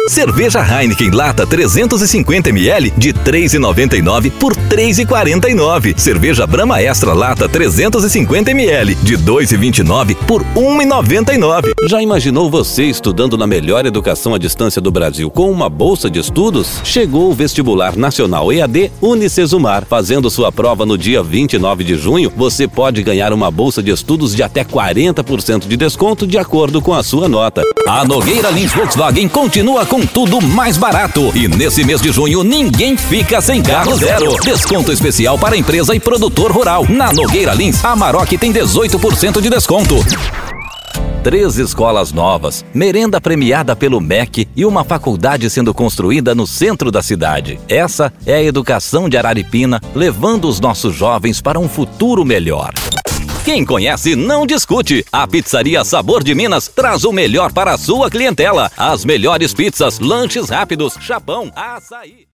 Cerveja Heineken Lata 350 ml de R$ 3,99 por R$ 3,49. Cerveja Brahma Extra Lata 350 ml de R$ 2,29 por R$ 1,99. Já imaginou você estudando na melhor educação à distância do Brasil com uma bolsa de estudos? Chegou o Vestibular Nacional EAD Unicesumar. Fazendo sua prova no dia 29 de junho, você pode ganhar uma bolsa de estudos de até 40% de desconto de acordo com a sua nota. A Nogueira Lins Volkswagen continua com tudo mais barato. E nesse mês de junho, ninguém fica sem carro zero. Desconto especial para empresa e produtor rural. Na Nogueira Lins, a Amarok tem 18% de desconto. 3 escolas novas, merenda premiada pelo MEC e uma faculdade sendo construída no centro da cidade. Essa é a educação de Araripina, levando os nossos jovens para um futuro melhor. Quem conhece não discute. A Pizzaria Sabor de Minas traz o melhor para a sua clientela. As melhores pizzas, lanches rápidos, chapão, açaí.